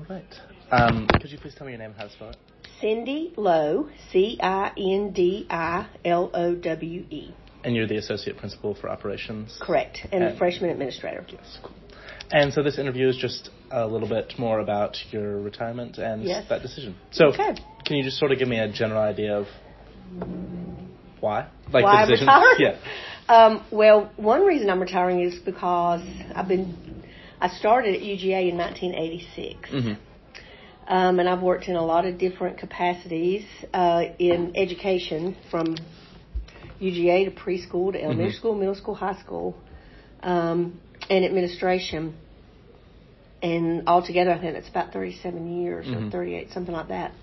All right. Could you please tell me your name and how to spell it? Cindy Lowe, Cindilowe. And you're the Associate Principal for Operations? Correct, and the Freshman Administrator. Yes, cool. And so this interview is just a little bit more about your retirement and that decision. So can you just sort of give me a general idea of why? Like why the decision? I'm retiring? Yeah. Well, one reason I'm retiring is because I started at UGA in 1986. Mm-hmm. And I've worked in a lot of different capacities in education, from UGA to preschool to elementary school, middle school, high school, and administration. And altogether, I think it's about 37 years or 38, something like that.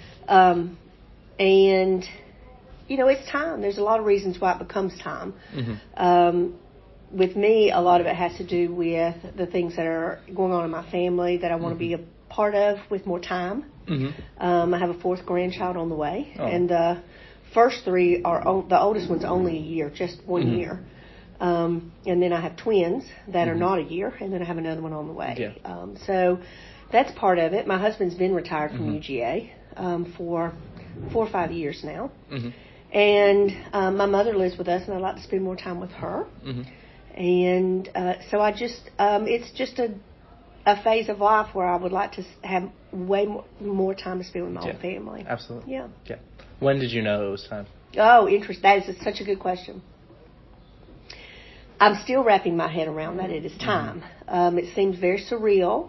And, you know, it's time. There's a lot of reasons why it becomes time. With me, a lot of it has to do with the things that are going on in my family that I want to be a part of with more time. I have a fourth grandchild on the way, and the first three are the oldest one's only a year, just 1 year, and then I have twins that are not a year, and then I have another one on the way. So that's part of it. My husband's been retired from UGA for 4 or 5 years now, and my mother lives with us, and I'd like to spend more time with her. And so I just it's just a phase of life where I would like to have way more time to spend with my own family. Absolutely. Yeah. When did you know it was time? Oh, interesting. That is such a good question. I'm still wrapping my head around that it is time. It seems very surreal.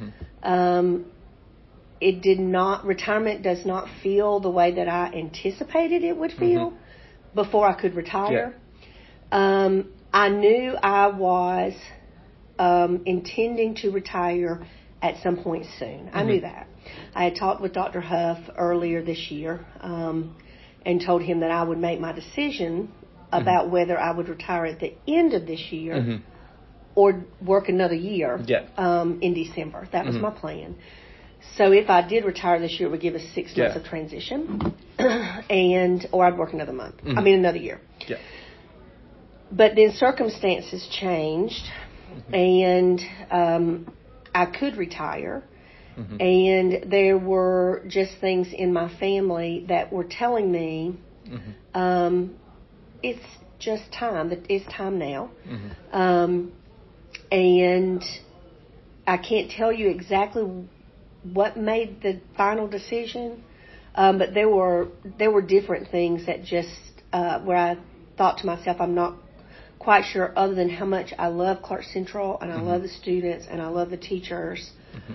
Retirement does not feel the way that I anticipated it would feel before I could retire. I knew I was intending to retire at some point soon. I knew that. I had talked with Dr. Huff earlier this year and told him that I would make my decision about whether I would retire at the end of this year or work another year in December. That was my plan. So if I did retire this year, it would give us 6 months of transition, or I'd work another month. Another year. But then circumstances changed, and I could retire, and there were just things in my family that were telling me it's just time. It's time now. And I can't tell you exactly what made the final decision, but there were different things that just where I thought to myself, I'm not quite sure, other than how much I love Clark Central and I love the students and I love the teachers.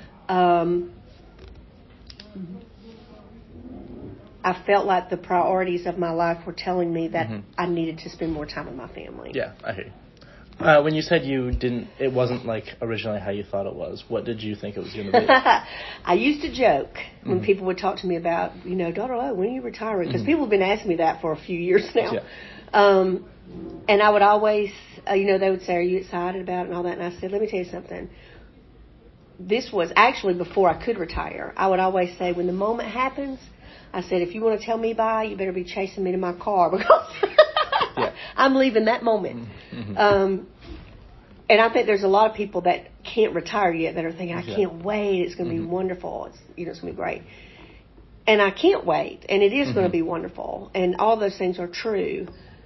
I felt like the priorities of my life were telling me that I needed to spend more time with my family. Yeah, I hear you. When you said it wasn't like originally how you thought it was, what did you think it was going to be? I used to joke when people would talk to me about, Dr. Lowe, when are you retiring? Because people have been asking me that for a few years now. And I would always, they would say, are you excited about it and all that? And I said, let me tell you something. This was actually before I could retire. I would always say, when the moment happens, I said, if you want to tell me bye, you better be chasing me to my car because I'm leaving that moment. And I think there's a lot of people that can't retire yet that are thinking, I can't wait. It's going to be wonderful. It's going to be great. And I can't wait. And it is going to be wonderful. And all those things are true.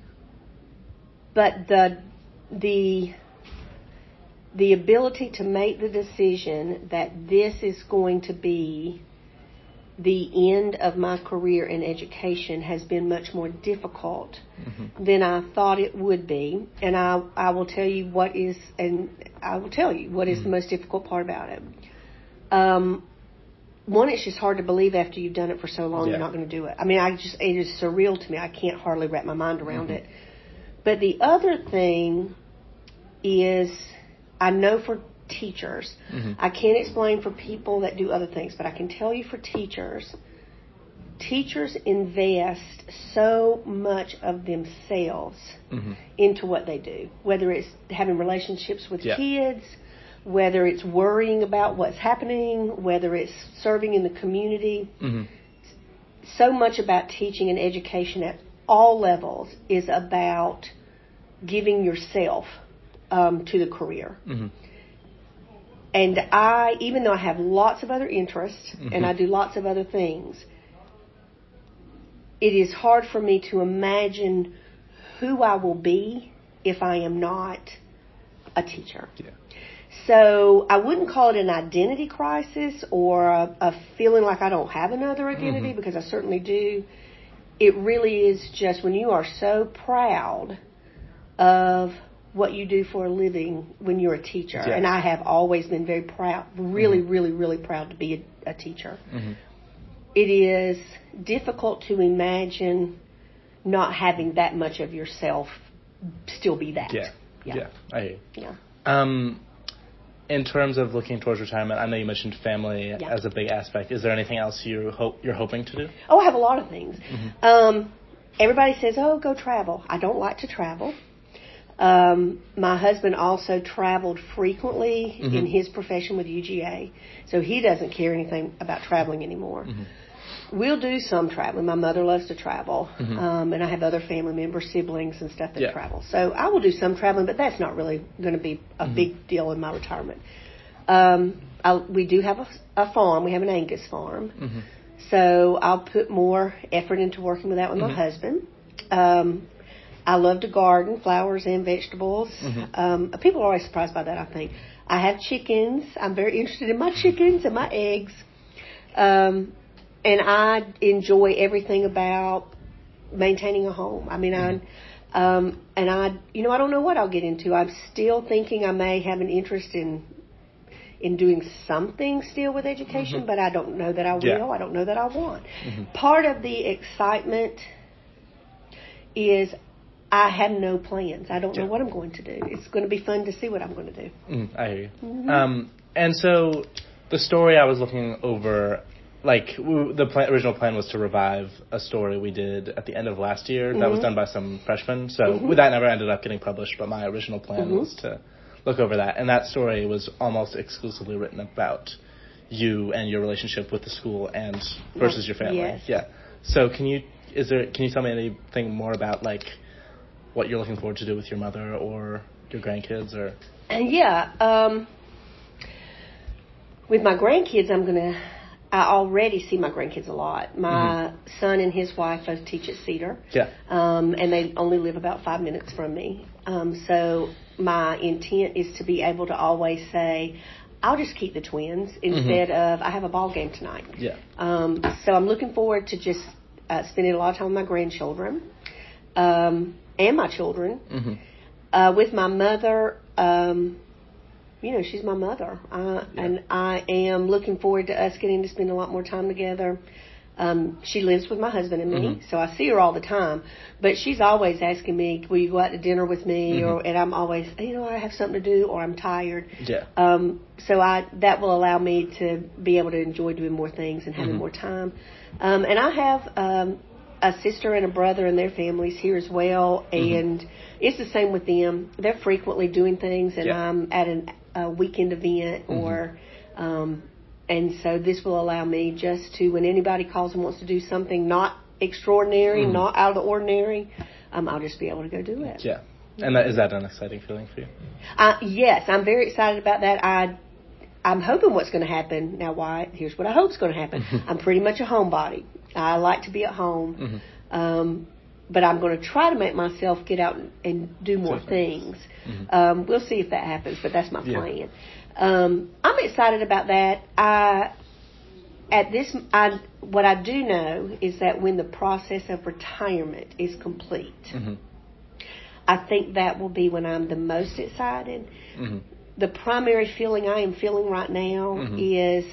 But the ability to make the decision that this is going to be the end of my career in education has been much more difficult than I thought it would be. And I will tell you what is the most difficult part about it. One, it's just hard to believe after you've done it for so long you're not going to do it. It is surreal to me. I can't hardly wrap my mind around it. But the other thing is, I know for teachers, I can't explain for people that do other things, but I can tell you for teachers invest so much of themselves into what they do, whether it's having relationships with kids, whether it's worrying about what's happening, whether it's serving in the community. So much about teaching and education at all levels is about giving yourself to the career. And even though I have lots of other interests and I do lots of other things, it is hard for me to imagine who I will be if I am not a teacher. Yeah. So I wouldn't call it an identity crisis or a feeling like I don't have another identity, because I certainly do. It really is just when you are so proud of what you do for a living when you're a teacher. Yeah. And I have always been very proud, really, really, really proud to be a teacher. It is difficult to imagine not having that much of yourself still be that. Yeah. I hear you. Yeah. In terms of looking towards retirement, I know you mentioned family as a big aspect. Is there anything else you're hoping to do? Oh, I have a lot of things. Everybody says, oh, go travel. I don't like to travel. My husband also traveled frequently in his profession with UGA, so he doesn't care anything about traveling anymore. We'll do some traveling. My mother loves to travel, and I have other family members, siblings, and stuff that travel. So I will do some traveling, but that's not really going to be a big deal in my retirement. We do have a farm. We have an Angus farm. So I'll put more effort into working with that with my husband. I love to garden, flowers and vegetables. People are always surprised by that, I think. I have chickens. I'm very interested in my chickens and my eggs. And I enjoy everything about maintaining a home. I mean, I don't know what I'll get into. I'm still thinking I may have an interest in doing something still with education, but I don't know that I will. Yeah. I don't know that I want. Part of the excitement is I have no plans. I don't know what I'm going to do. It's going to be fun to see what I'm going to do. I hear you. And so the story I was looking over, the original plan was to revive a story we did at the end of last year that was done by some freshmen. So that never ended up getting published, but my original plan was to look over that. And that story was almost exclusively written about you and your relationship with the school and versus your family. Yes. Yeah. So can you tell me anything more about what you're looking forward to do with your mother or your grandkids or? With my grandkids, I already see my grandkids a lot. My son and his wife both teach at Cedar. Yeah. And they only live about 5 minutes from me. So my intent is to be able to always say, I'll just keep the twins instead of I have a ball game tonight. Yeah. So I'm looking forward to just spending a lot of time with my grandchildren and my children. With my mother, she's my mother. And I am looking forward to us getting to spend a lot more time together. She lives with my husband and me, so I see her all the time. But she's always asking me, will you go out to dinner with me? And I'm always, I have something to do or I'm tired. Yeah. So that will allow me to be able to enjoy doing more things and having more time. And I have a sister and a brother and their families here as well. And it's the same with them. They're frequently doing things, and I'm at a weekend event or... and so this will allow me just to, when anybody calls and wants to do something not extraordinary, not out of the ordinary, I'll just be able to go do it. Yeah. And is that an exciting feeling for you? Yes, I'm very excited about that. I'm hoping what's going to happen. Now, here's what I hope is going to happen. I'm pretty much a homebody. I like to be at home. But I'm going to try to make myself get out and do more things. We'll see if that happens, but that's my plan. I'm excited about that. What I do know is that when the process of retirement is complete, I think that will be when I'm the most excited. The primary feeling I am feeling right now is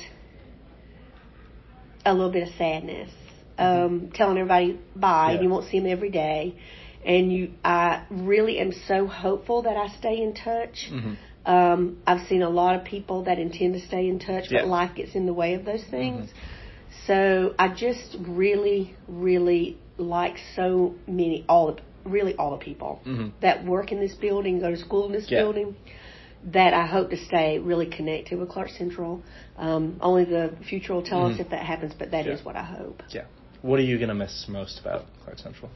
a little bit of sadness. Telling everybody bye, and you won't see them every day. And I really am so hopeful that I stay in touch. I've seen a lot of people that intend to stay in touch, but life gets in the way of those things. So I just really, really like so many, all the people that work in this building, go to school in this building, that I hope to stay really connected with Clark Central. Only the future will tell us if that happens, but that is what I hope. Yeah. What are you going to miss most about Clark Central?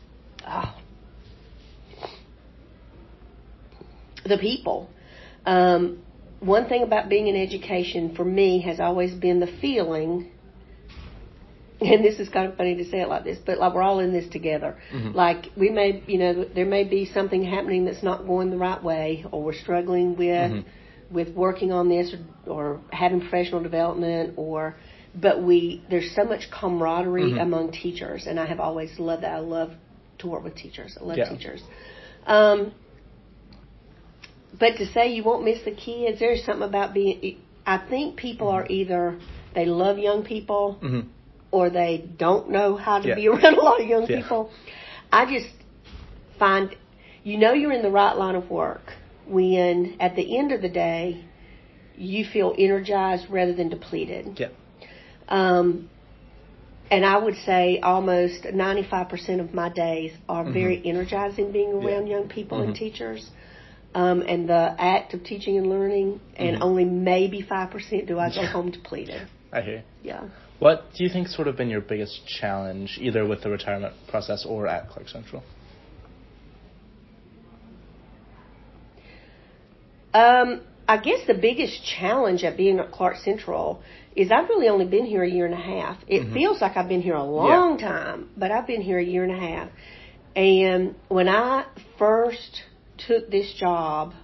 The people. one thing about being in education for me has always been the feeling, and this is kind of funny to say it like this, but like we're all in this together. Mm-hmm. Like we may, there may be something happening that's not going the right way, or we're struggling with working on this, or having professional development, but there's so much camaraderie among teachers, and I have always loved that. I love to work with teachers. I love teachers. But to say you won't miss the kids, there's something about I think people are either they love young people or they don't know how to be around a lot of young people. I just find, you're in the right line of work when at the end of the day you feel energized rather than depleted. Yeah. And I would say almost 95% of my days are very energizing being around young people and teachers. And the act of teaching and learning, and only maybe 5% do I go home depleted. I hear you. Yeah. What do you think sort of been your biggest challenge, either with the retirement process or at Clark Central? I guess the biggest challenge at being at Clark Central is I've really only been here a year and a half. It feels like I've been here a long time, but I've been here a year and a half. And when I first took this job,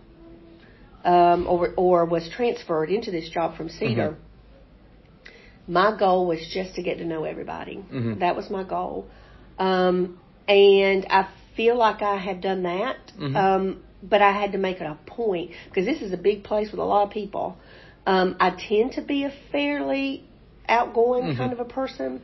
or was transferred into this job from Cedar, my goal was just to get to know everybody. That was my goal. And I feel like I have done that. But I had to make it a point, because this is a big place with a lot of people. I tend to be a fairly outgoing kind of a person.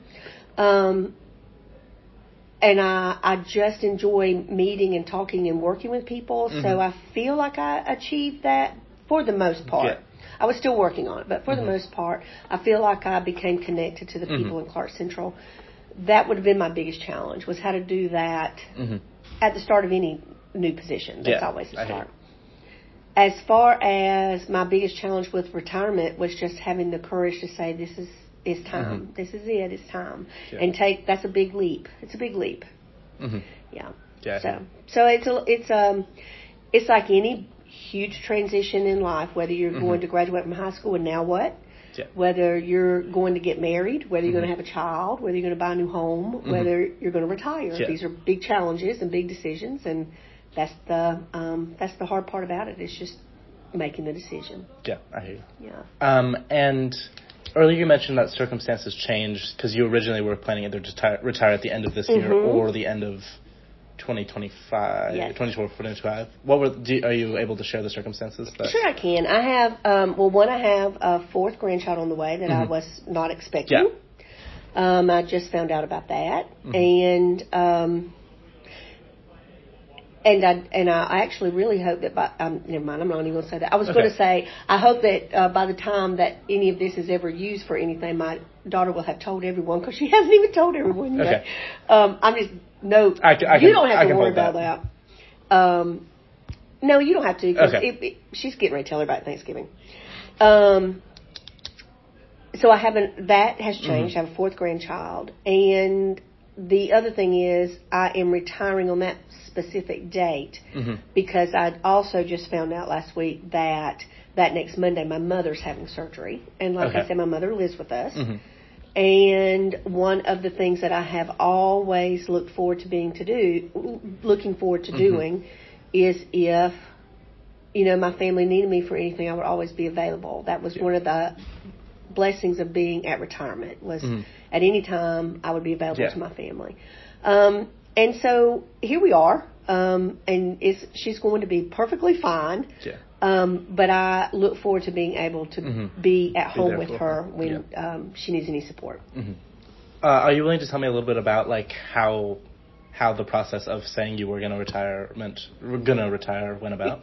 And I just enjoy meeting and talking and working with people. So I feel like I achieved that for the most part. Yeah. I was still working on it, but for the most part, I feel like I became connected to the people in Clark Central. That would have been my biggest challenge, was how to do that at the start of any new position. That's always the start. As far as my biggest challenge with retirement was just having the courage to say, this is time. This is it. It's time. Yeah. And that's a big leap. It's a big leap. Yeah. So it's like any huge transition in life, whether you're going to graduate from high school and now what? Yeah. Whether you're going to get married, whether you're going to have a child, whether you're going to buy a new home, whether you're going to retire. Yeah. These are big challenges and big decisions, and that's the hard part about it. It's just making the decision. Yeah, I hear you. Yeah. And earlier you mentioned that circumstances changed because you originally were planning either to retire at the end of this year or the end of 2025. Yes. 2025. Are you able to share the circumstances? Sure, I can. I have I have a fourth grandchild on the way that I was not expecting. Yeah. I just found out about that, and I actually really hope that never mind, I'm not even going to say that. I was going to say, I hope that by the time that any of this is ever used for anything, my daughter will have told everyone, because she hasn't even told everyone yet. Okay. I'm just, no, you don't have to worry about that. No, you don't have to, because she's getting ready to tell everybody at Thanksgiving. So that has changed. I have a fourth grandchild, and the other thing is I am retiring on that specific date because I also just found out last week that next Monday my mother's having surgery. And like I said, my mother lives with us. And one of the things that I have always looking forward to doing is if, my family needed me for anything, I would always be available. That was one of the blessings of being at retirement, was at any time I would be available to my family. And so here we are, and she's going to be perfectly fine. Yeah. But I look forward to being able to be at home with her when she needs any support. Are you willing to tell me a little bit about how the process of saying you were going to retire went about?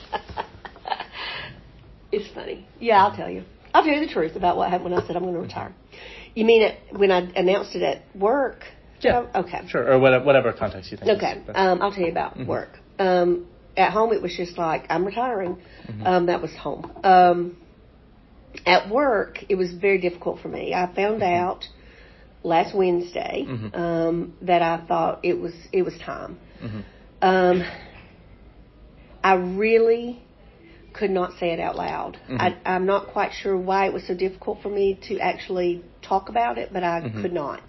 It's funny. Yeah, I'll tell you. I'll tell you the truth about what happened when I said I'm going to retire. You mean when I announced it at work? Yeah. Okay. Sure. Or whatever context you think. Okay. I'll tell you about work. At home, it was just like, I'm retiring. That was home. At work, it was very difficult for me. I found out last Wednesday that I thought it was time. I really could not say it out loud. Mm-hmm. I'm not quite sure why it was so difficult for me to actually talk about it, but I could not.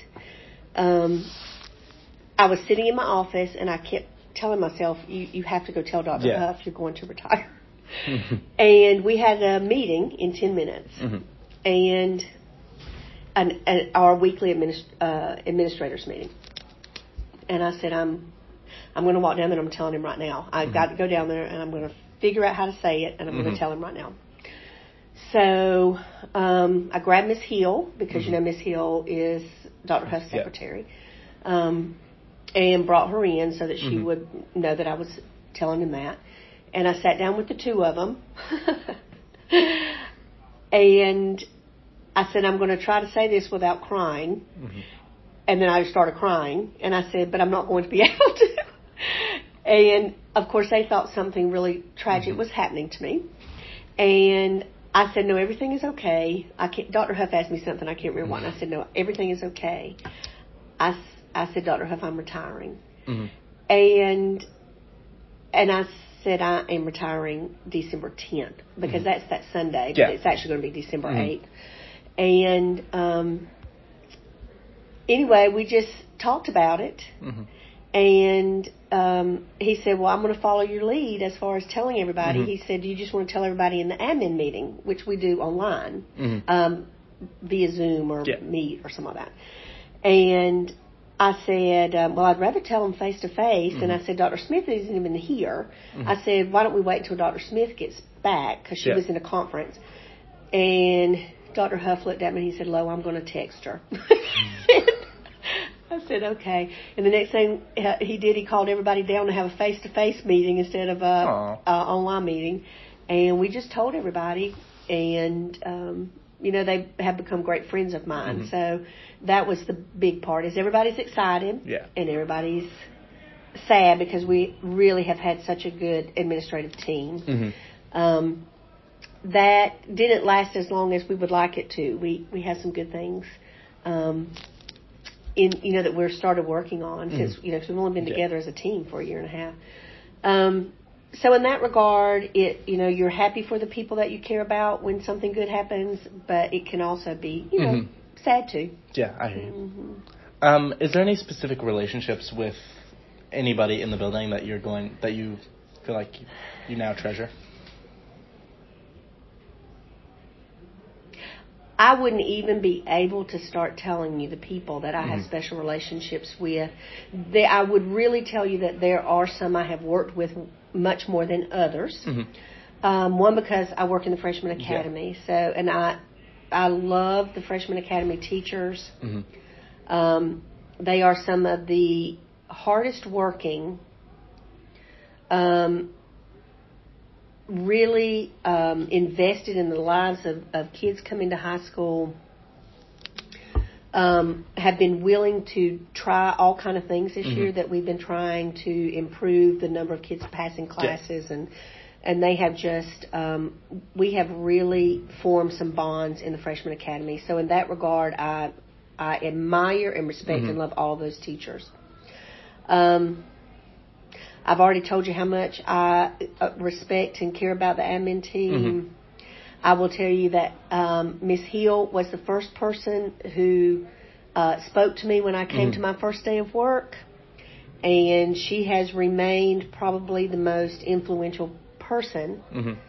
I was sitting in my office, and I kept telling myself, you have to go tell Dr. Huff you're going to retire. And we had a meeting in 10 minutes, and our weekly administrators meeting. And I said, I'm going to walk down there, and I'm telling him right now. I've got to go down there, and I'm going to figure out how to say it, and I'm going to tell him right now. So I grabbed Miss Hill, because, Miss Hill is Dr. Huff's secretary, and brought her in so that she would know that I was telling him that. And I sat down with the two of them, and I said, I'm going to try to say this without crying. And then I just started crying, and I said, but I'm not going to be able to. And, of course, they thought something really tragic was happening to me. And I said, no, everything is okay. Dr. Huff asked me something, I can't remember what. And I said, no, everything is okay. I said, Dr. Huff, I'm retiring. And I said, I am retiring December 10th, because that's that Sunday. But it's actually going to be December 8th. And anyway, we just talked about it. And he said, well, I'm going to follow your lead as far as telling everybody. He said, do you just want to tell everybody in the admin meeting, which we do online, via Zoom or Meet or something like that. And I said, well, I'd rather tell them face-to-face. And I said, Dr. Smith isn't even here. I said, why don't we wait until Dr. Smith gets back, because she was in a conference. And Dr. Huff looked at me and he said, Lo, I'm going to text her. I said, okay. And the next thing he did, he called everybody down to have a face-to-face meeting instead of a online meeting. And we just told everybody. And, they have become great friends of mine. So that was the big part, is everybody's excited. And everybody's sad, because we really have had such a good administrative team. That didn't last as long as we would like it to. We have some good things. That we're started working on since, because we've only been together as a team for a year and a half. So in that regard, you're happy for the people that you care about when something good happens, but it can also be, sad too. Yeah, I hear you. Is there any specific relationships with anybody in the building that you feel like you now treasure? I wouldn't even be able to start telling you the people that I have special relationships with. I would really tell you that there are some I have worked with much more than others. One, because I work in the Freshman Academy, and I love the Freshman Academy teachers. They are some of the hardest working, really invested in the lives of kids coming to high school, have been willing to try all kind of things this year that we've been trying to improve the number of kids passing classes, and they have just, we have really formed some bonds in the Freshman Academy. So in that regard, I admire and respect and love all those teachers. I've already told you how much I respect and care about the admin team. I will tell you that Miss Hill was the first person who spoke to me when I came to my first day of work, and she has remained probably the most influential person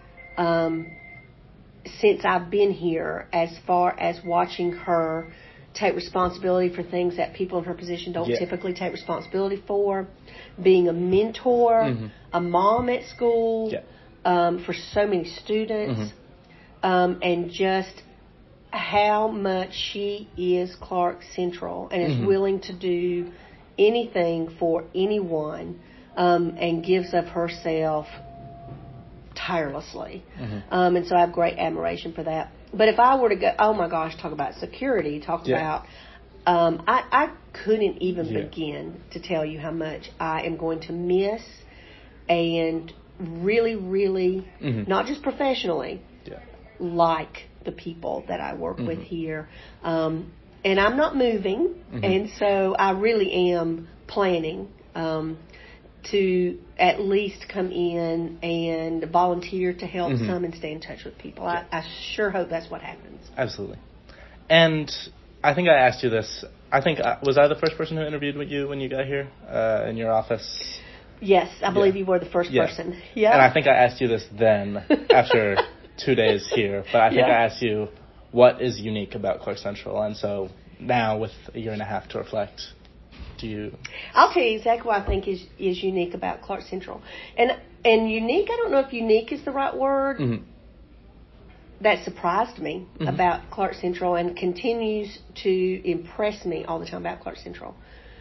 since I've been here, as far as watching her take responsibility for things that people in her position don't typically take responsibility for, being a mentor, a mom at school for so many students, and just how much she is Clark Central and is willing to do anything for anyone, and gives of herself tirelessly. And so I have great admiration for that. But if I were to go, oh my gosh, talk about security, about, I couldn't even begin to tell you how much I am going to miss, and really, really, not just professionally, like the people that I work with here. And I'm not moving, and so I really am planning. to at least come in and volunteer to help some and stay in touch with people. Yeah. I sure hope that's what happens. Absolutely. And I think I asked you this. I think, was I the first person who interviewed with you when you got here in your office? Yes, I believe you were the first person. Yeah. And I think I asked you this then after 2 days here. But I think I asked you, what is unique about Clark Central? And so now with a year and a half to reflect, do you... I'll tell you exactly what I think is unique about Clark Central. And unique, I don't know if unique is the right word. That surprised me about Clark Central and continues to impress me all the time about Clark Central.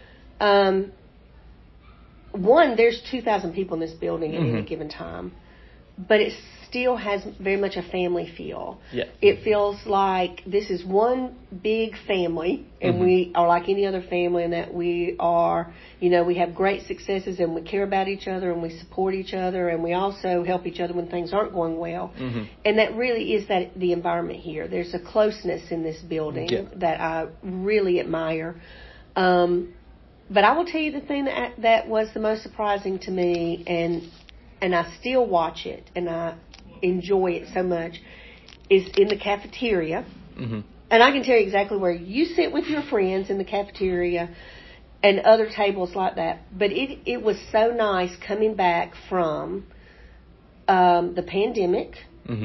One, there's 2,000 people in this building at any given time, but it still has very much a family feel. Yeah. It feels like this is one big family, and we are like any other family in that we are, we have great successes and we care about each other and we support each other and we also help each other when things aren't going well. And that really is the environment here. There's a closeness in this building that I really admire. But I will tell you the thing that was the most surprising to me, and I still watch it, and I enjoy it so much, is in the cafeteria. And I can tell you exactly where you sit with your friends in the cafeteria and other tables like that. But it was so nice coming back from the pandemic.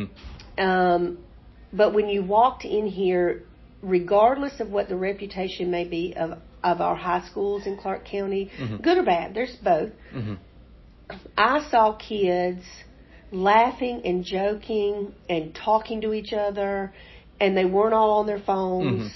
But when you walked in here, regardless of what the reputation may be of our high schools in Clark County, good or bad, there's both. I saw kids laughing and joking and talking to each other, and they weren't all on their phones.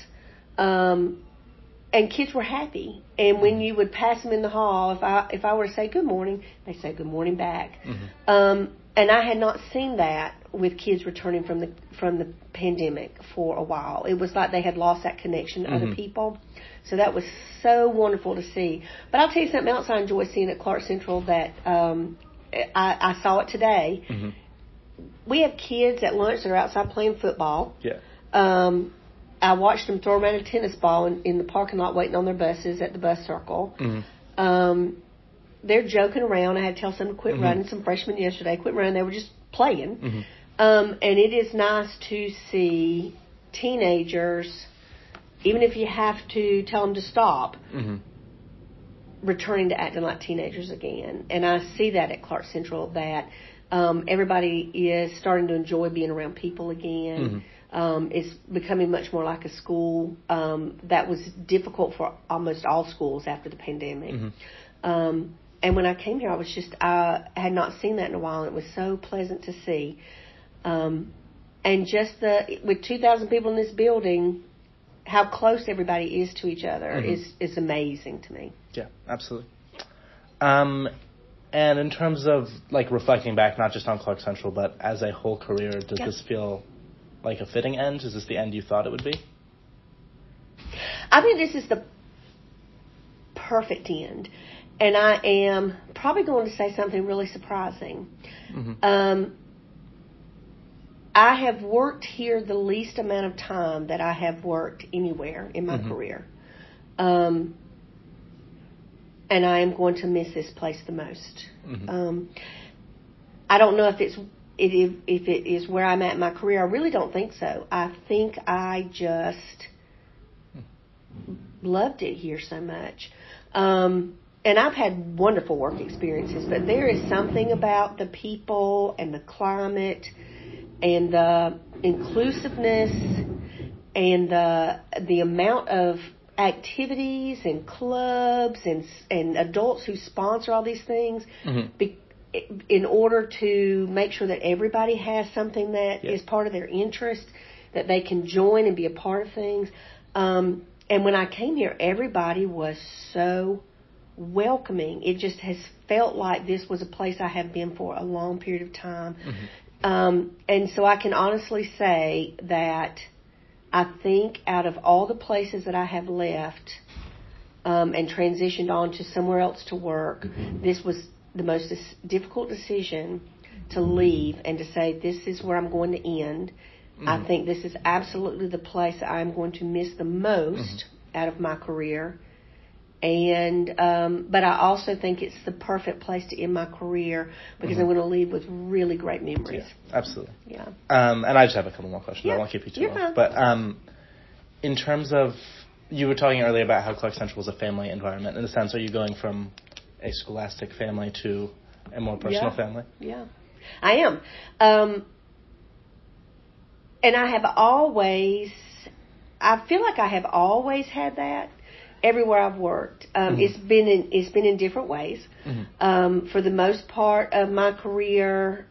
And kids were happy. And when you would pass them in the hall, if I were to say good morning, they say good morning back. And I had not seen that with kids returning from the pandemic for a while. It was like they had lost that connection to other people. So that was so wonderful to see. But I'll tell you something else I enjoy seeing at Clark Central that I saw it today. We have kids at lunch that are outside playing football. I watched them throw around a tennis ball in the parking lot waiting on their buses at the bus circle. They're joking around. I had to tell some to quit running. Some freshmen yesterday quit running. They were just playing. And it is nice to see teenagers, even if you have to tell them to stop, returning to acting like teenagers again. And I see that at Clark Central, that everybody is starting to enjoy being around people again. It's becoming much more like a school that was difficult for almost all schools after the pandemic. And when I came here, I had not seen that in a while, and it was so pleasant to see. And just with 2,000 people in this building, how close everybody is to each other is amazing to me. Yeah, absolutely. And in terms of reflecting back, not just on Clark Central, but as a whole career, does this feel like a fitting end? Is this the end you thought it would be? I think this is the perfect end. And I am probably going to say something really surprising. I have worked here the least amount of time that I have worked anywhere in my career. And I am going to miss this place the most. I don't know if it is where I'm at in my career. I really don't think so. I think I just loved it here so much. And I've had wonderful work experiences, but there is something about the people and the climate and the inclusiveness and the amount of activities and clubs and adults who sponsor all these things in order to make sure that everybody has something that is part of their interest, that they can join and be a part of things. And when I came here, everybody was so welcoming. It just has felt like this was a place I have been for a long period of time. And so I can honestly say that I think out of all the places that I have left and transitioned on to somewhere else to work, this was the most difficult decision to leave and to say, this is where I'm going to end. I think this is absolutely the place that I'm going to miss the most out of my career. And but I also think it's the perfect place to end my career because I'm going to leave with really great memories. Yeah, absolutely. Yeah. And I just have a couple more questions. Yeah. I won't keep you too You're long. fine. But in terms of, you were talking earlier about how Clark Central is a family environment. In a sense, are you going from a scholastic family to a more personal family? Yeah, I am. And I feel like I have always had that everywhere I've worked. It's been in different ways. For the most part of my career,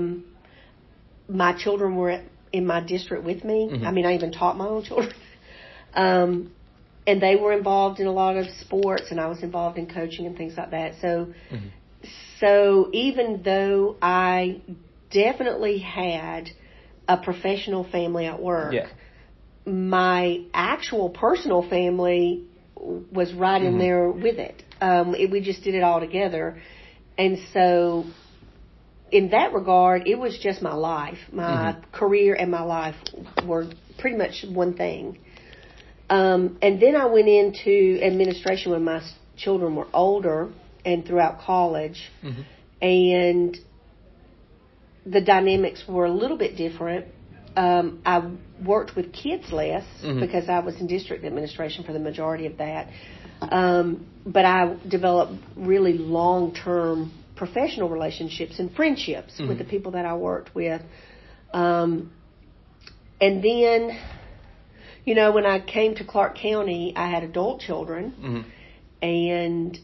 my children were in my district with me. I mean, I even taught my own children. And they were involved in a lot of sports, and I was involved in coaching and things like that. So even though I definitely had a professional family at work, my actual personal family was right in there with it. We just did it all together. And so in that regard, it was just my life. My career and my life were pretty much one thing. And then I went into administration when my children were older and throughout college. And the dynamics were a little bit different. I worked with kids less because I was in district administration for the majority of that. But I developed really long-term professional relationships and friendships with the people that I worked with. And then, you know, when I came to Clark County, I had adult children, and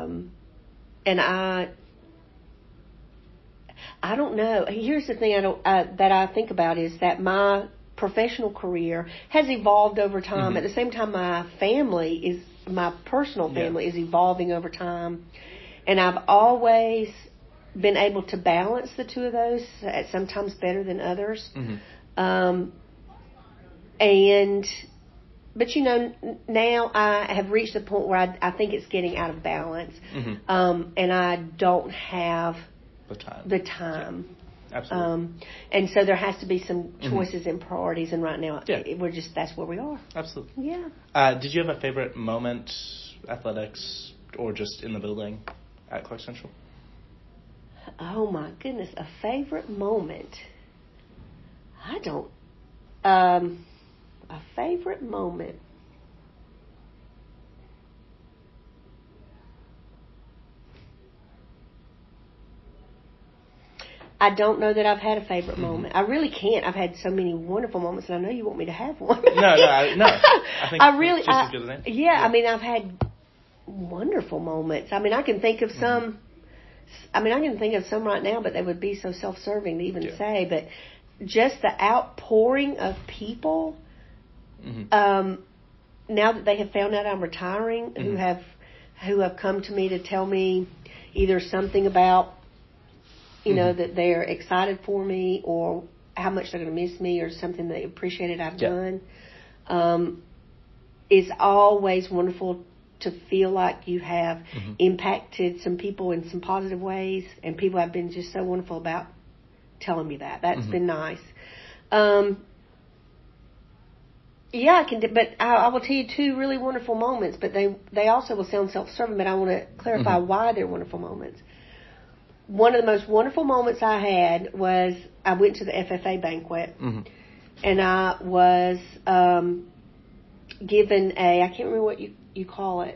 I don't know. Here's the thing that I think about is that my professional career has evolved over time. At the same time, my personal family is evolving over time, and I've always been able to balance the two of those, sometimes better than others. But you know, now I have reached the point where I think it's getting out of balance, and I don't have the time. Yeah, absolutely. And so there has to be some choices and priorities, and right now that's where we are. Absolutely. Yeah. Did you have a favorite moment, athletics, or just in the building at Clark Central? Oh my goodness, a favorite moment. I don't. A favorite moment. I don't know that I've had a favorite moment. I really can't. I've had so many wonderful moments, and I know you want me to have one. No. I think it's just as good as any. Yeah, I mean, I've had wonderful moments. I mean, I can think of some. I mean, I can think of some right now, but they would be so self-serving to even say. But just the outpouring of people, now that they have found out I'm retiring, who have come to me to tell me either something about, you know, that they're excited for me, or how much they're going to miss me, or something they appreciated I've done. It's always wonderful to feel like you have impacted some people in some positive ways, and people have been just so wonderful about telling me that. That's been nice. Yeah, I can, but I will tell you two really wonderful moments, but they also will sound self-serving, but I want to clarify why they're wonderful moments. One of the most wonderful moments I had was I went to the FFA banquet, and I was given I can't remember what you call it.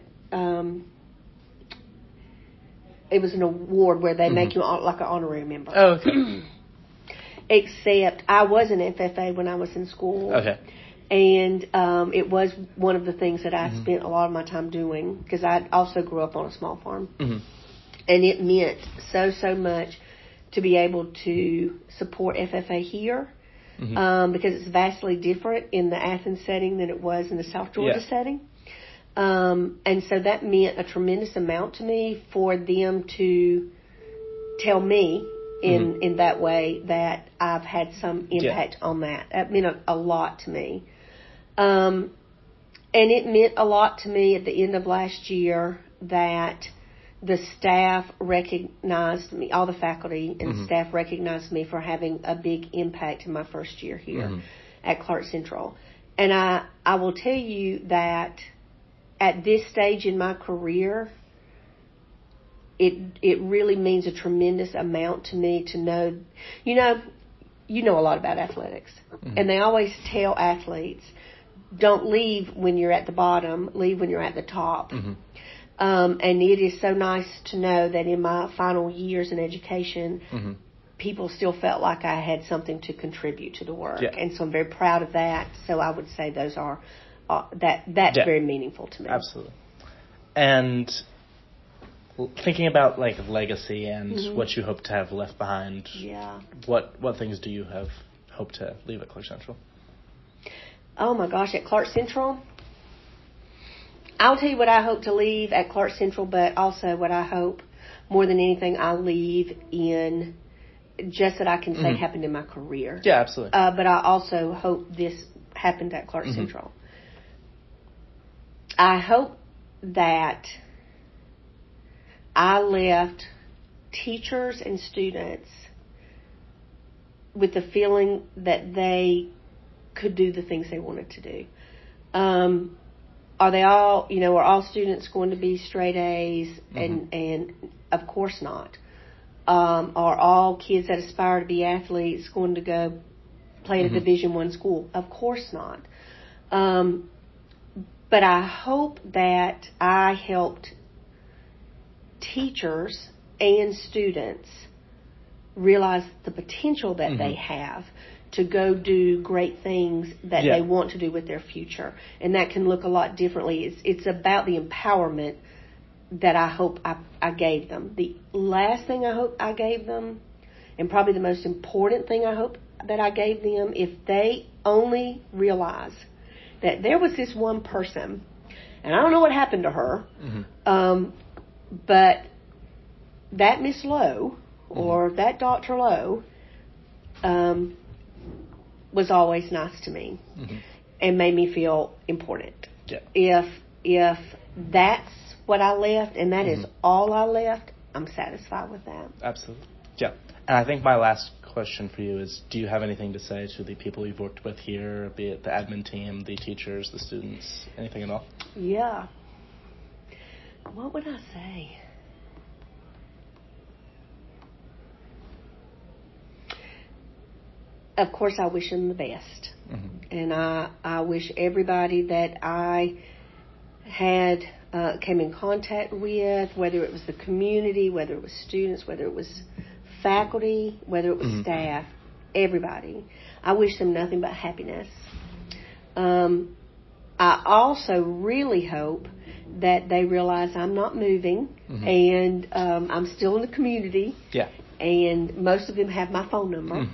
It was an award where they make you like an honorary member. Oh, okay. Except I was an FFA when I was in school. Okay. And it was one of the things that I spent a lot of my time doing, because I also grew up on a small farm. And it meant so much to be able to support FFA here, because it's vastly different in the Athens setting than it was in the South Georgia setting. And so that meant a tremendous amount to me for them to tell me in that way that I've had some impact on that. That meant a lot to me. And it meant a lot to me at the end of last year that the staff recognized me, all the faculty and staff recognized me for having a big impact in my first year here at Clark Central. And I will tell you that at this stage in my career, it really means a tremendous amount to me to know, you know a lot about athletics, and they always tell athletes, don't leave when you're at the bottom, leave when you're at the top. And it is so nice to know that in my final years in education, people still felt like I had something to contribute to the work. Yeah. And so I'm very proud of that. So I would say those are, that's very meaningful to me. Absolutely. And thinking about like legacy and what you hope to have left behind, what things do you hope to leave at Clark Central? Oh my gosh, at Clark Central, I'll tell you what I hope to leave at Clark Central, but also what I hope more than anything I'll leave in, just that I can say happened in my career. Yeah, absolutely. But I also hope this happened at Clark Central. I hope that I left teachers and students with the feeling that they could do the things they wanted to do. Are they all, are all students going to be straight A's? And of course not. Are all kids that aspire to be athletes going to go play at a Division I school? Of course not. But I hope that I helped teachers and students realize the potential that they have to go do great things that they want to do with their future. And that can look a lot differently. It's about the empowerment that I hope I gave them. The last thing I hope I gave them, and probably the most important thing I hope that I gave them, if they only realize that there was this one person, and I don't know what happened to her, but that Miss Lowe, or that Dr. Lowe, was always nice to me and made me feel important. Yeah. If that's what I left, and that is all I left, I'm satisfied with that. Absolutely. Yeah. And I think my last question for you is, do you have anything to say to the people you've worked with here, be it the admin team, the teachers, the students, anything at all? Yeah. What would I say? Of course, I wish them the best. And I wish everybody that I had came in contact with, whether it was the community, whether it was students, whether it was faculty, whether it was staff, everybody, I wish them nothing but happiness. I also really hope that they realize I'm not moving, and I'm still in the community. Yeah. And most of them have my phone number.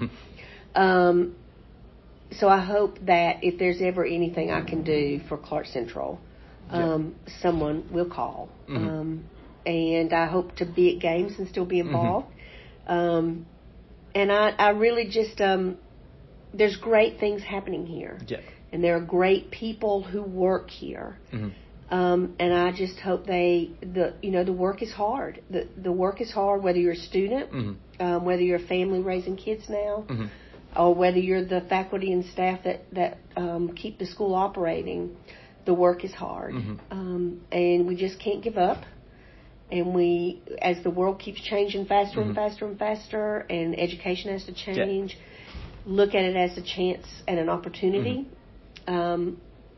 So I hope that if there's ever anything I can do for Clark Central, someone will call. And I hope to be at games and still be involved. And I really just, there's great things happening here. Yeah. And there are great people who work here. And I just hope the work is hard. The work is hard, whether you're a student, whether you're a family raising kids now, or whether you're the faculty and staff that keep the school operating. The work is hard. And we just can't give up. And as the world keeps changing faster and faster and faster, and education has to change, look at it as a chance and an opportunity. And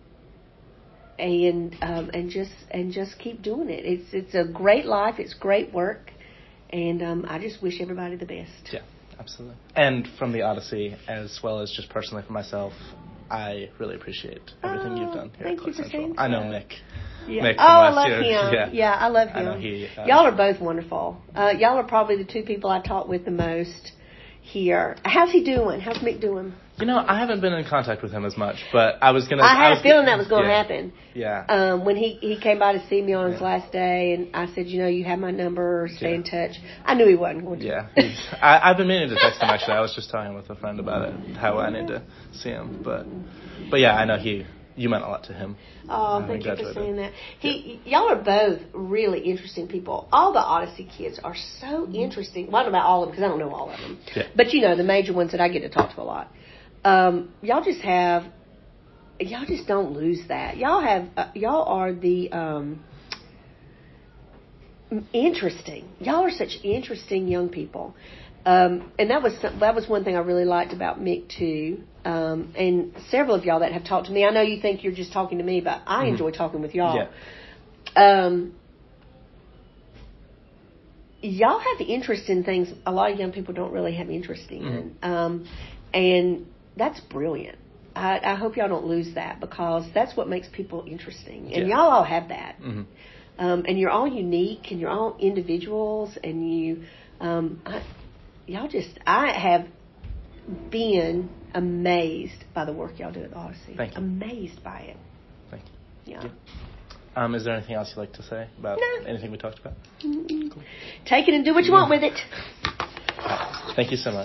just keep doing it. It's a great life. It's great work, and I just wish everybody the best. Yeah, absolutely. And from the Odyssey, as well as just personally for myself, I really appreciate everything you've done here at Clark Central. I know Mick. Yeah. Mick I from love last year. him. Yeah, I love him. I know he. Y'all are both wonderful. Y'all are probably the two people I talk with the most here. How's he doing? How's Mick doing? I haven't been in contact with him as much, but I was gonna. I had a feeling that was going to happen. Yeah. When he came by to see me on his last day, and I said, you have my number, stay in touch. I knew he wasn't going to. Yeah. I've been meaning to text him, actually. I was just talking with a friend about it, how I need to see him. But yeah, I know you meant a lot to him. Oh, thank you for saying that. Y'all are both really interesting people. All the Odyssey kids are so interesting. Well, I don't know about all of them, because I don't know all of them. Yeah. But the major ones that I get to talk to a lot. Y'all just have y'all just don't lose that. Y'all are the interesting. Y'all are such interesting young people. And that was one thing I really liked about Mick too. And several of y'all that have talked to me. I know you think you're just talking to me, but I enjoy talking with y'all. Yeah. Y'all have interest in things a lot of young people don't really have interest in. And that's brilliant. I hope y'all don't lose that, because that's what makes people interesting. And y'all all have that. And you're all unique, and you're all individuals, and you, I have been amazed by the work y'all do at the Odyssey. Thank you. Amazed by it. Thank you. Yeah. Is there anything else you'd like to say about anything we talked about? Cool. Take it and do what you want with it. Thank you so much.